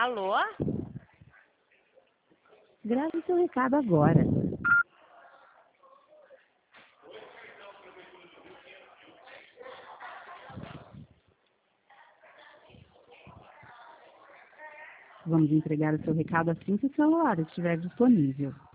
Alô? Grave seu recado agora. Vamos entregar o seu recado assim que o celular estiver disponível.